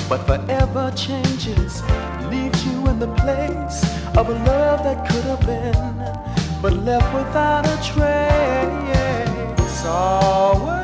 but forever changes, leaves you in the place of a love that could have been, but left without a trace. Always